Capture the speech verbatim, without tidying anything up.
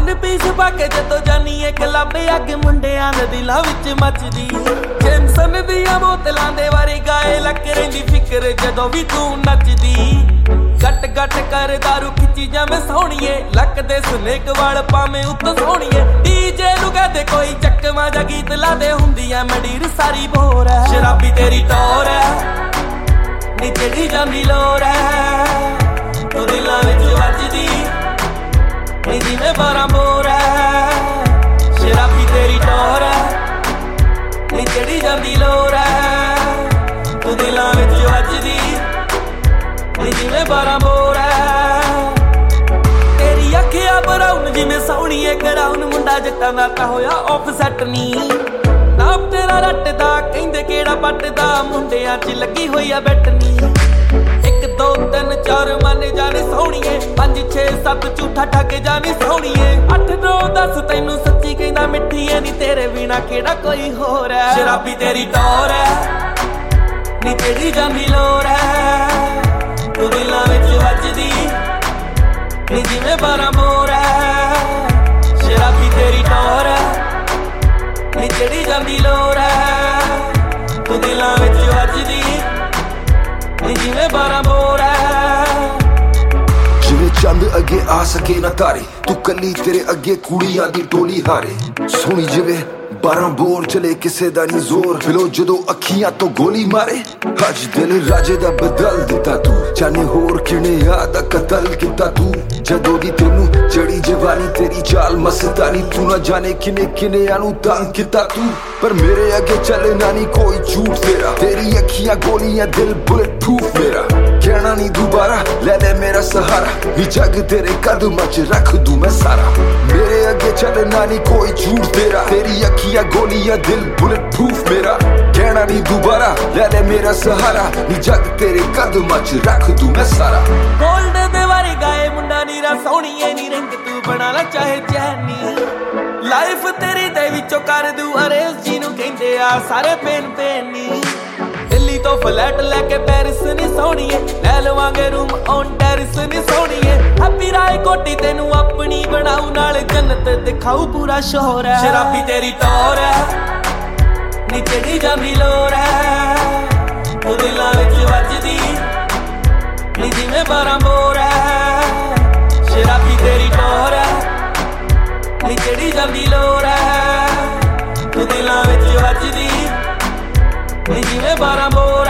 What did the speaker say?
one piece पाके जदों जानी है क्लब अग मुंडियां दे दिलां विच मचदी जेमसन दियां बोतलां दे वारी गाए लक रहिंदी फिकर जदों भी तू नचदी गट गट कर दारू खिची जावे सोहणीए लक दे स्नेक वाल पावे उत्त सोहणीए डीजे नू कहदे कोई चकमा जा गीत ला दे हुंदियां मंडीर सारी बोर है शराबी तेरी टोर है नी चढ़ी जांदी लोर है तू दिलां विच वजदी नी जिवें बारां बोर है शराबी तेरी टोर है नी चढ़ी जांदी लोर है तू दिलां विच वजदी जिवें बारां बोर है तेरी अखियां ब्राउन जिवें सोहणीए कराउन मुंडा जट्टां दा तां होया ऑफसैट नी नाम तेरा रटदा कहंदे केड़ा पटदा मुंडियां च लगी होई आ बैठनी एक दो तीन चार माने जाने सोहणीए पंज छे सत्त झूठा ठग जानी सोहणीए अठ नौ दस तैनू सच्ची कहंदा मिठीए नी तेरे बिना केड़ा कोई होर है शराबी तेरी टोर है नी तेरी जांदी लोर है तू दिलां विच वजदी नी जिवें बारां बोर है शराबी तेरी टोर है नी चढ़ी जांदी लोर है तू दिलां विच वजदी नी जिवें बारां बोर है जिवें चंद अगे आ सके ना तारे तू कली तेरे अगे कुड़ियां दी टोली हारे सोहणी जिवें बारह बोर चले किसे दा नी जोर फिलो जदों अखियां तो गोली मारे अज दिल राजे दा बदल दिता तू जाने होर किने याद कतल किता तू जदों दी तेनू चढ़ी जवानी तेरी चाल मस्तानी तू ना जाने किने किने आनू तंग किता तू पर मेरे अगे चले ना नी कोई झूठ तेरा तेरी अखियां गोलियां दिल बुलेट प्रूफ मेरा कहना नी दोबारा ले ले मेरा सहारा नी जग तेरे कदमां च रख दूं मैं सारा मेरे अगे चले ना नी कोई झूठ तेरा तेरी अखियां गोलियां दिल बुलेट प्रूफ मेरा कहना नी दोबारा ले ले मेरा सहारा नी जग तेरे कदमां च रख दूं मैं सारा गोल्ड दे वारी गाए मुंडा नीरा सोहणीए नी रंग तू बना ला चाहे चैनी लाइफ तेरी दे विचों कर दूं अरेज जी नू कहंदे आ सारे पेन पेन नी दिल्ली तो फ्लैट लेके पेरिस नी सोहणीए ले लवांगे रूम ऑन टेरिस नी सोहणीए हैप्पी राय कोटी तेनू अपनी बनाऊ नाल जन्नत दिखाऊ पूरा शोर है शराबी तेरी टोर है नी चढ़ी जांदी लोर है तू दिलां विच वजदी नी जिवें बारां बोर है शराबी तेरी टोर है नी चढ़ी जांदी लोर है तू दिलां विच वजदी नी जिवें बारां बोर